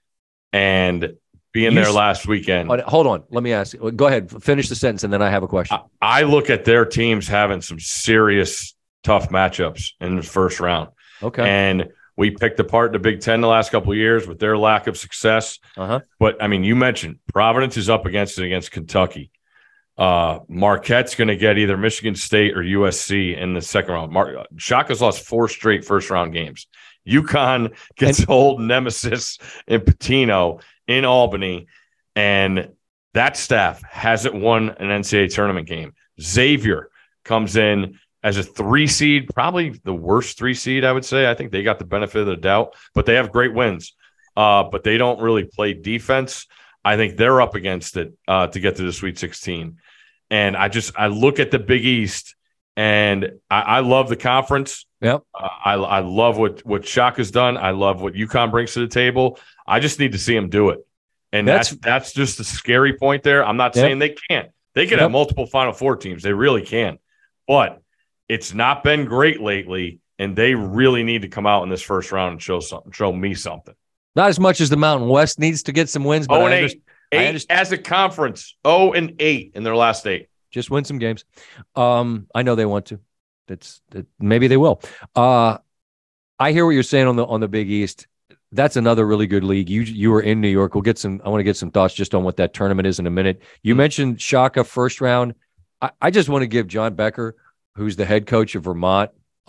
and being there last weekend. Hold on. Let me ask you. Go ahead. Finish the sentence, and then I have a question. I look at their teams having some serious tough matchups in the first round. Okay. And we picked apart the Big Ten the last couple of years with their lack of success. But, you mentioned Providence is up against Kentucky. Marquette's going to get either Michigan State or USC in the second round. Shaka's lost 4 straight first-round games. UConn gets old nemesis in Pitino in Albany, and that staff hasn't won an NCAA tournament game. Xavier comes in as a 3 seed, probably the worst 3 seed, I would say. I think they got the benefit of the doubt, but they have great wins. But they don't really play defense. I think they're up against it to get to the Sweet 16. And I look at the Big East, and I love the conference. Yep. I love what Shaka's done. I love what UConn brings to the table. I just need to see him do it. And that's just the scary point there. I'm not saying they can't. They could have multiple Final Four teams. They really can. But it's not been great lately, and they really need to come out in this first round and show me something. Not as much as the Mountain West needs to get some wins, but 8 as a conference. 0-8 in their last 8. Just win some games. I know they want to. Maybe they will. I hear what you're saying on the Big East. That's another really good league. You were in New York. I want to get some thoughts just on what that tournament is in a minute. You mentioned Shaka first round. I just want to give John Becker, who's the head coach of Vermont,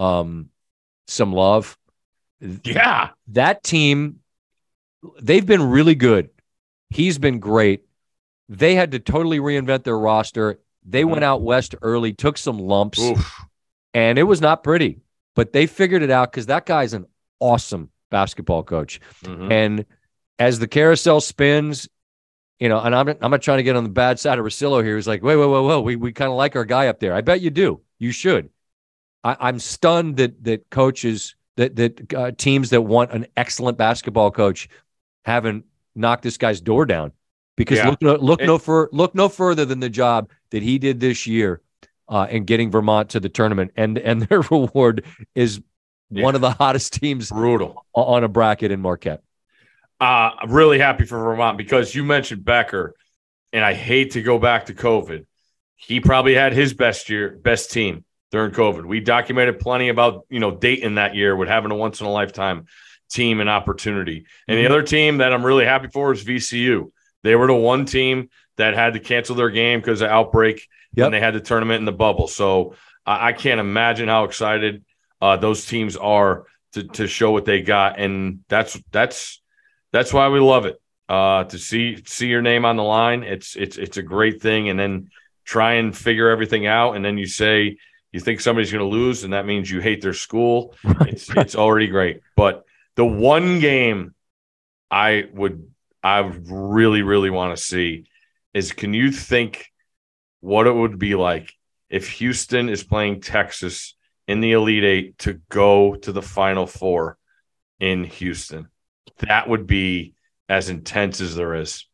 some love. Yeah. That team, they've been really good. He's been great. They had to totally reinvent their roster. They went out west early, took some lumps, and it was not pretty. But they figured it out because that guy's an awesome basketball coach. And as the carousel spins, and I'm not trying to get on the bad side of Russillo here. He's like, whoa. We kind of like our guy up there. I bet you do. You should. I'm stunned that coaches, that teams that want an excellent basketball coach haven't knocked this guy's door down. Because look no further than the job that he did this year in getting Vermont to the tournament, and their reward is one of the hottest teams brutal on a bracket in Marquette. Really happy for Vermont because you mentioned Becker, and I hate to go back to COVID. He probably had his best team during COVID. We documented plenty about, Dayton that year with having a once-in-a-lifetime team and opportunity. And the other team that I'm really happy for is VCU. They were the one team that had to cancel their game because of outbreak, and they had the tournament in the bubble. So I can't imagine how excited those teams are to show what they got, and that's why we love it. To see your name on the line, it's a great thing, and then try and figure everything out, and then you say you think somebody's going to lose, and that means you hate their school. It's already great. But the one game I would really, really want to see is, can you think what it would be like if Houston is playing Texas in the Elite Eight to go to the Final Four in Houston? That would be as intense as there is.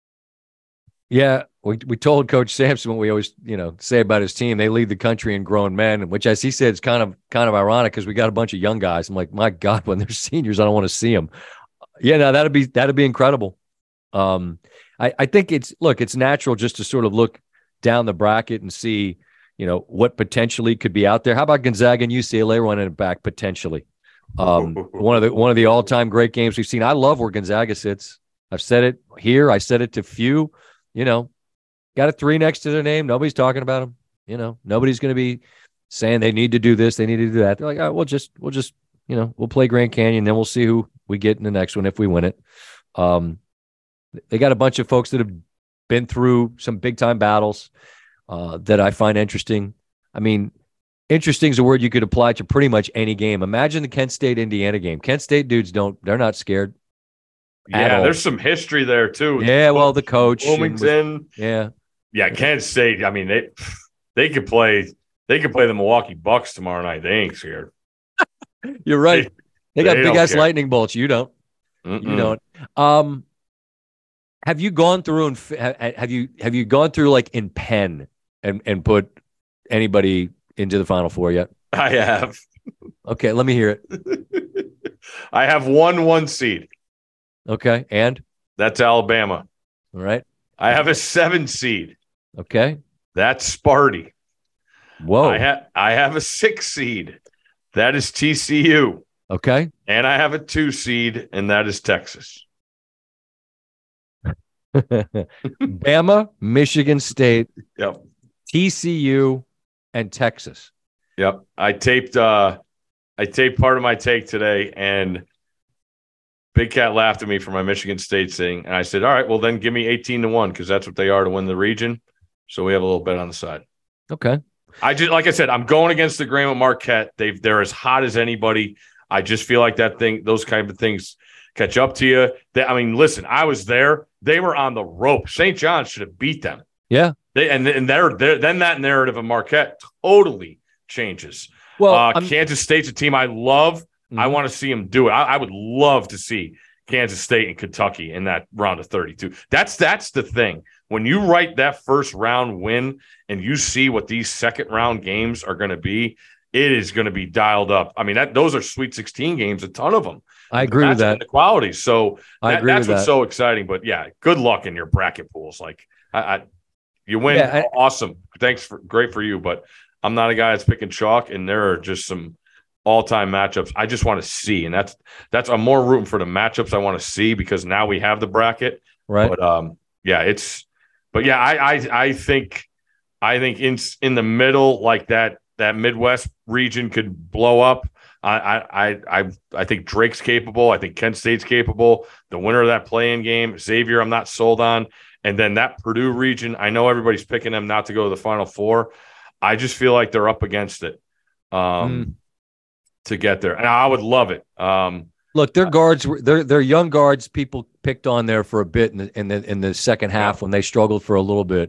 Yeah, we told Coach Sampson what we always say about his team. They lead the country in grown men, which, as he said, is kind of ironic because we got a bunch of young guys. I'm like, my God, when they're seniors, I don't want to see them. Yeah, no, that'd be incredible. I think it's natural just to sort of look down the bracket and see what potentially could be out there. How about Gonzaga and UCLA running it back potentially? One of the all-time great games we've seen. I love where Gonzaga sits. I've said it here. I said it to few. Got a 3 next to their name. Nobody's talking about them. Nobody's going to be saying they need to do this, they need to do that. They're like, all right, we'll just we'll play Grand Canyon, then we'll see who we get in the next one if we win it. They got a bunch of folks that have been through some big-time battles that I find interesting. I mean, interesting is a word you could apply to pretty much any game. Imagine the Kent State-Indiana game. Kent State dudes they're not scared. Yeah, there's some history there too. Yeah, well, the coach. Wilmington. Yeah, Kent State. I mean, they could play the Milwaukee Bucks tomorrow night. They ain't scared. You're right. They got big-ass lightning bolts. You don't. You don't. Have you gone through and have you gone through like in pen and put anybody into the Final Four yet? I have. Okay, let me hear it. I have 1 seed. Okay, and that's Alabama. All right. I have a 7 seed. Okay, that's Sparty. Whoa. I have a 6 seed. That is TCU. Okay. And I have a 2 seed, and that is Texas. Bama, Michigan State, yep, TCU, and Texas. Yep. I taped part of my take today, and Big Cat laughed at me for my Michigan State thing. And I said, all right, well, then give me 18-1 because that's what they are to win the region. So we have a little bet on the side. Okay. Like I said, I'm going against the grain with Marquette. They're as hot as anybody. I just feel like those kind of things catch up to you. Listen, I was there. They were on the rope. St. John's should have beat them. Yeah. Then that narrative of Marquette totally changes. Well, Kansas State's a team I love. Mm-hmm. I want to see them do it. I would love to see Kansas State and Kentucky in that round of 32. That's the thing. When you write that first round win and you see what these second round games are going to be, it is going to be dialed up. I mean, those are Sweet 16 games, a ton of them. I agree with that. The quality. So that's what's so exciting. But yeah, good luck in your bracket pools. Like you win, awesome. Great for you. But I'm not a guy that's picking chalk, and there are just some all-time matchups I just want to see, and that's I'm more rooting for the matchups I want to see because now we have the bracket, right? But I think in the middle, like that Midwest region could blow up. I think Drake's capable. I think Kent State's capable. The winner of that play-in game, Xavier, I'm not sold on. And then that Purdue region, I know everybody's picking them not to go to the Final Four. I just feel like they're up against it to get there, and I would love it. Look, their guards, they're young guards. People picked on there for a bit in the second half when they struggled for a little bit.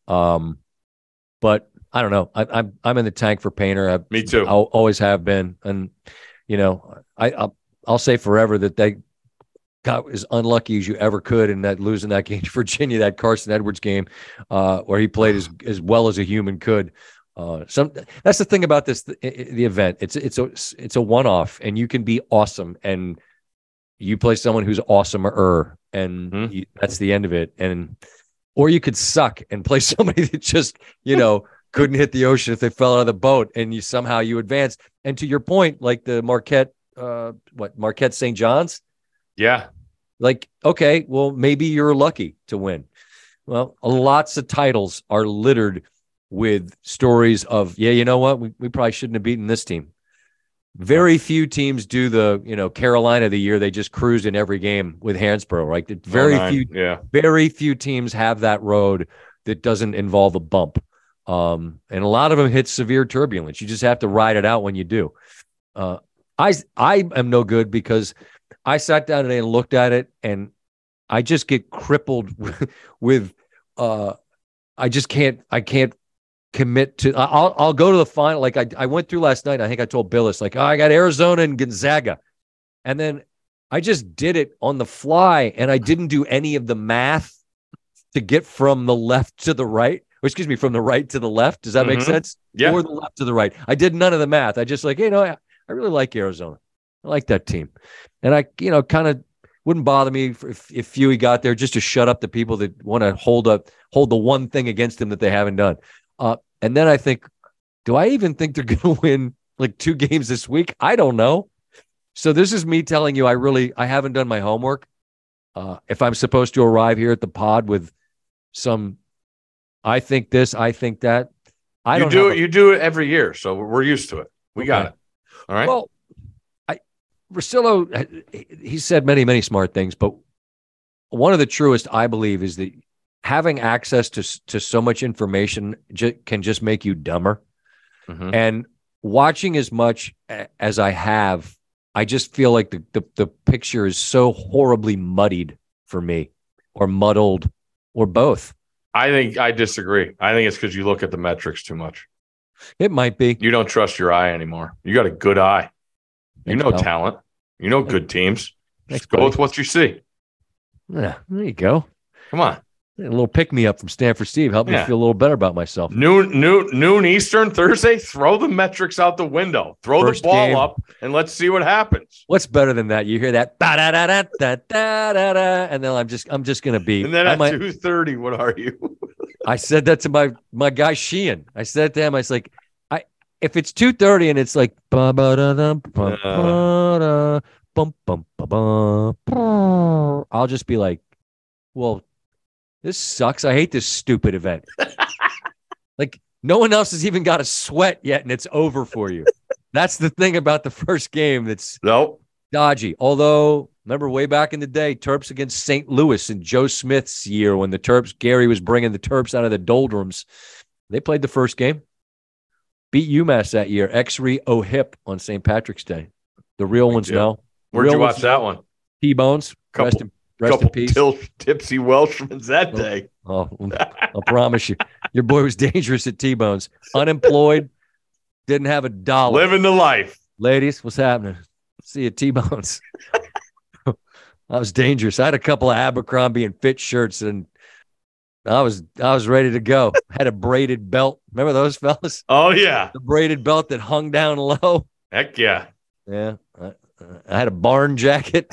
But I don't know. I'm in the tank for Painter. Me too. I'll always have been, and I'll say forever that they got as unlucky as you ever could in that losing that game to Virginia, that Carson Edwards game, where he played as well as a human could. That's the thing about the event. It's a one-off, and you can be awesome, and you play someone who's awesomer, and that's the end of it. Or you could suck and play somebody that just, couldn't hit the ocean if they fell out of the boat, and you advance. And to your point, like the Marquette St. John's? Yeah. Like, okay, well, maybe you're lucky to win. Well, lots of titles are littered with stories of, you know what? We probably shouldn't have beaten this team. Very few teams do the, Carolina the year they just cruised in every game with Hansbrough, right? Very few teams have that road that doesn't involve a bump. And a lot of them hit severe turbulence. You just have to ride it out when you do. I am no good because I sat down today and looked at it, and I just get crippled with I can't commit to. I'll go to the final. Like I went through last night. I think I told Billis, like, I got Arizona and Gonzaga, and then I just did it on the fly, and I didn't do any of the math to get from the left to the right. Or excuse me, from the right to the left. Does that make sense? Yeah. Or the left to the right. I did none of the math. I just like, I really like Arizona. I like that team, and I kind of wouldn't bother me if Huey got there just to shut up the people that want to hold the one thing against him that they haven't done. And then I think, do I even think they're going to win like 2 games this week? I don't know. So this is me telling you, I haven't done my homework. If I'm supposed to arrive here at the pod with some, I think this, I think that. You do it every year, so we're used to it. We got it. All right. Well, Russillo, he said many, many smart things, but one of the truest, I believe, is that having access to so much information can just make you dumber. And watching as much as I have, I just feel like the picture is so horribly muddied for me, or muddled, or both. I think I disagree. I think it's because you look at the metrics too much. It might be. You don't trust your eye anymore. You got a good eye. Talent. Good teams. Just go with what you see. Yeah, there you go. Come on. A little pick-me-up from Stanford Steve. Help me feel a little better about myself. Noon Eastern, Thursday, throw the metrics out the window. Throw the ball up, and let's see what happens. What's better than that? You hear that, and then I'm just going to be. And then at 2:30, what are you? I said that to my guy, Sheehan. I said to him, I was like, if it's 2:30 and it's like, I'll just be like, well, this sucks. I hate this stupid event. Like, no one else has even got a sweat yet, and it's over for you. That's the thing about the first game that's dodgy. Although, remember way back in the day, Terps against St. Louis in Joe Smith's year when Gary was bringing the Terps out of the doldrums. They played the first game. Beat UMass that year. Exree O'Hip on St. Patrick's Day. The real ones know. Where'd you watch that one? T-Bones. Rest in peace. Tipsy Welshmans that day. Oh, I'll promise you. Your boy was dangerous at T-Bones. Unemployed. Didn't have $1. Living the life. Ladies, what's happening? See you, T-Bones. I was dangerous. I had a couple of Abercrombie and Fitch shirts, and I was ready to go. Had a braided belt. Remember those fellas? Oh, yeah. The braided belt that hung down low. Heck yeah. Yeah. I had a barn jacket.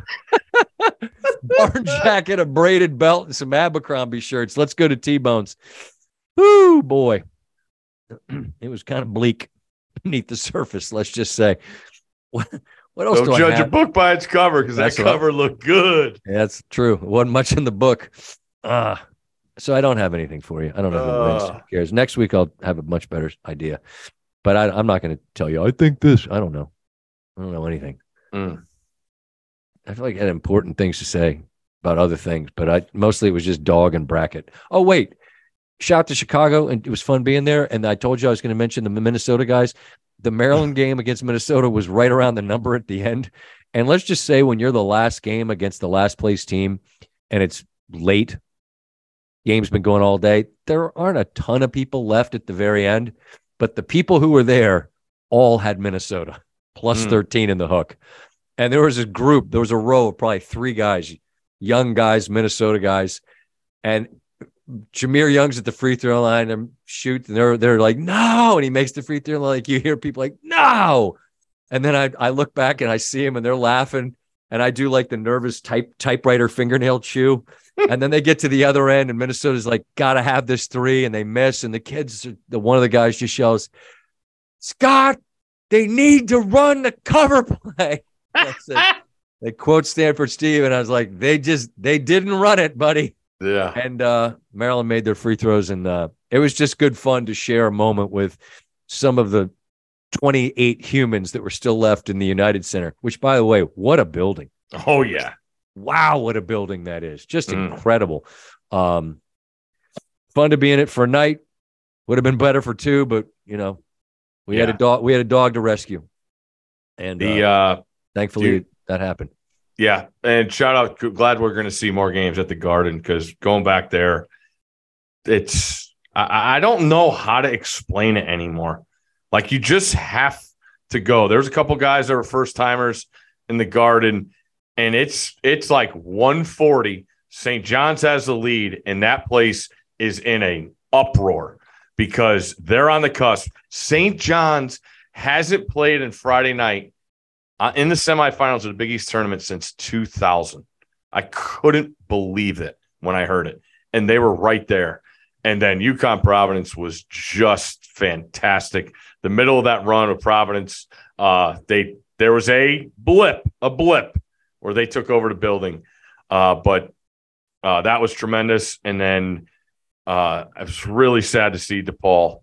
Barn jacket, a braided belt, and some Abercrombie shirts. Let's go to T-Bones. Whoo, boy. It was kind of bleak beneath the surface, let's just say. What else do I have? Don't judge a book by its cover, because that cover looked good. Yeah, that's true. It wasn't much in the book. So I don't have anything for you. I don't have the wins. Who cares? Next week I'll have a much better idea. But I'm not going to tell you, I think this. I don't know. I don't know anything. I feel like I had important things to say about other things, but mostly it was just dog and bracket. Oh, wait. Shout out to Chicago, and it was fun being there. And I told you I was going to mention the Minnesota guys. The Maryland game against Minnesota was right around the number at the end. And let's just say when you're the last game against the last place team and it's late, game's been going all day, there aren't a ton of people left at the very end. But the people who were there all had Minnesota, plus 13 in the hook. And there was a row of probably 3 guys, young guys, Minnesota guys. And Jameer Young's at the free throw line and shoots, and they're like, no, and he makes the free throw line. Like, you hear people like, no, and then I look back and I see him and they're laughing, and I do like the nervous typewriter fingernail chew, and then they get to the other end and Minnesota's like, gotta have this three, and they miss, and the kids, one of the guys just yells, Scott, they need to run the cover play. That's it. They quote Stanford Steve, and I was like, they didn't run it, buddy. Yeah. And Maryland made their free throws, and it was just good fun to share a moment with some of the 28 humans that were still left in the United Center, which, by the way, what a building. Oh, yeah. Wow, what a building that is. Just incredible. Fun to be in it for a night. Would have been better for two, but, we had a dog to rescue. And thankfully that happened. Yeah, and shout out, glad we're going to see more games at the Garden, because going back there, I don't know how to explain it anymore. Like, you just have to go. There's a couple guys that were first-timers in the Garden, and it's like 140. St. John's has the lead, and that place is in an uproar because they're on the cusp. St. John's hasn't played in Friday night in the semifinals of the Big East tournament since 2000. I couldn't believe it when I heard it. And they were right there. And then UConn Providence was just fantastic. The middle of that run of Providence, there was a blip where they took over the building. But that was tremendous. And then I was really sad to see DePaul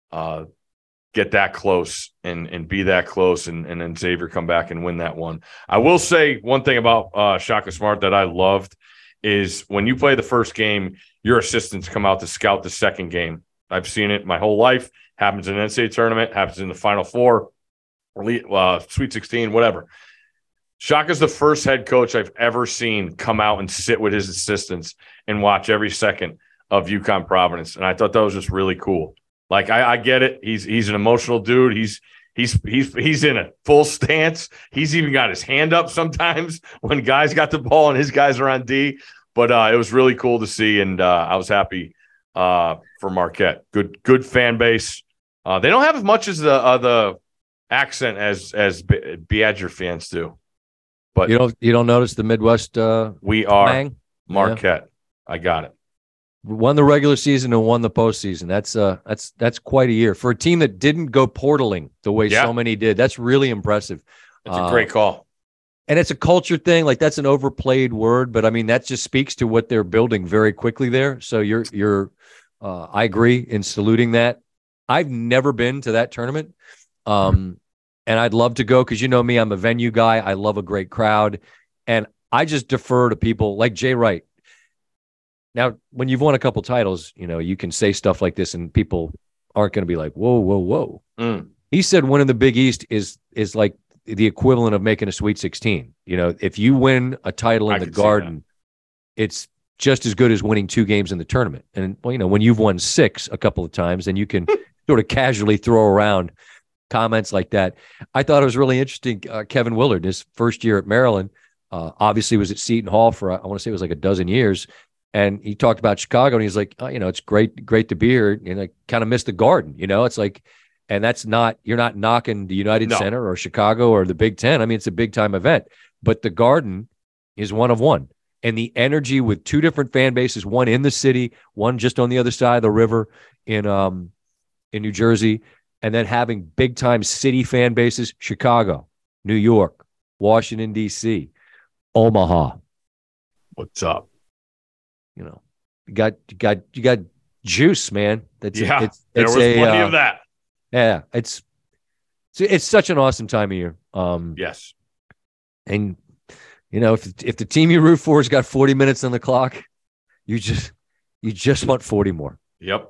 get that close and be that close, and then Xavier come back and win that one. I will say one thing about Shaka Smart that I loved is when you play the first game, your assistants come out to scout the second game. I've seen it my whole life. Happens in an NCAA tournament, happens in the Final Four, Sweet 16, whatever. Shaka's the first head coach I've ever seen come out and sit with his assistants and watch every second of UConn Providence, and I thought that was just really cool. Like, I get it. He's an emotional dude. He's in a full stance. He's even got his hand up sometimes when guys got the ball and his guys are on D. But it was really cool to see, and I was happy for Marquette. Good fan base. They don't have as much as the accent as Badger fans do. But you don't notice the Midwest. We are twang? Marquette. Yeah. I got it. Won the regular season and won the postseason. That's quite a year for a team that didn't go portaling the way so many did. That's really impressive. It's a great call. And it's a culture thing. Like, that's an overplayed word, but I mean, that just speaks to what they're building very quickly there. So I agree in saluting that. I've never been to that tournament. And I'd love to go, because you know me, I'm a venue guy. I love a great crowd. And I just defer to people like Jay Wright. Now, when you've won a couple titles, you can say stuff like this and people aren't going to be like, whoa, whoa, whoa. He said winning the Big East is like the equivalent of making a Sweet 16. If you win a title in the Garden, it's just as good as winning 2 games in the tournament. And, when you've won 6 a couple of times, then you can sort of casually throw around comments like that. I thought it was really interesting. Kevin Willard, his first year at Maryland, obviously was at Seton Hall for, I want to say it was like a dozen years. And he talked about Chicago, and he's like, it's great to be here. And I kind of miss the Garden, it's like, and you're not knocking the United Center or Chicago or the Big Ten. I mean, it's a big time event, but the Garden is one of one. And the energy with 2 different fan bases, one in the city, one just on the other side of the river in New Jersey, and then having big time city fan bases, Chicago, New York, Washington, D.C., Omaha. What's up? You got juice, man. There was plenty of that. Yeah, it's such an awesome time of year. Yes, and if the team you root for has got 40 minutes on the clock, you just want 40 more. Yep,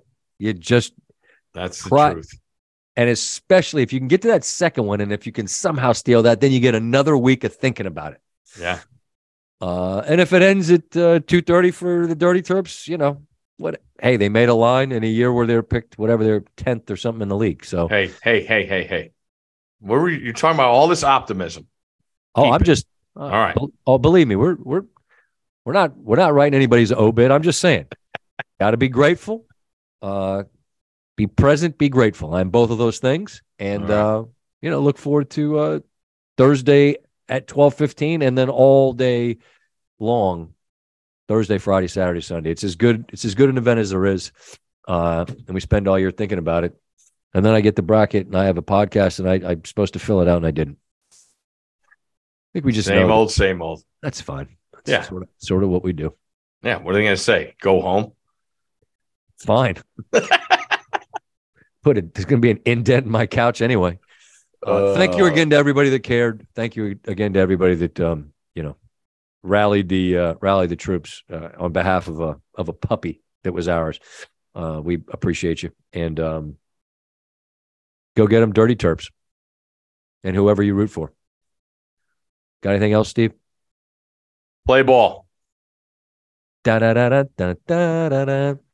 that's the truth. And especially if you can get to that second one, and if you can somehow steal that, then you get another week of thinking about it. Yeah. And if it ends at 2:30 for the Dirty Terps, what? Hey, they made a line in a year where they're picked, whatever, they're 10th or something in the league. So hey. What were you talking about? All this optimism. Oh, I'm just all right. Oh, believe me, we're not writing anybody's obit. I'm just saying, Got to be grateful. Be present, be grateful. I'm both of those things. And, look forward to Thursday at 12:15 and then all day long, Thursday, Friday, Saturday, Sunday. It's as good an event as there is. And we spend all year thinking about it. And then I get the bracket and I have a podcast and I'm supposed to fill it out and I didn't. I think we just same old. That's fine. That's sort of what we do. Yeah. What are they going to say? Go home? Fine. There's going to be an indent in my couch anyway. Thank you again to everybody that cared. Thank you again to everybody that rallied the troops on behalf of a puppy that was ours. We appreciate you, and go get them, Dirty Terps, and whoever you root for. Got anything else, Steve? Play ball. Da da da da da da da.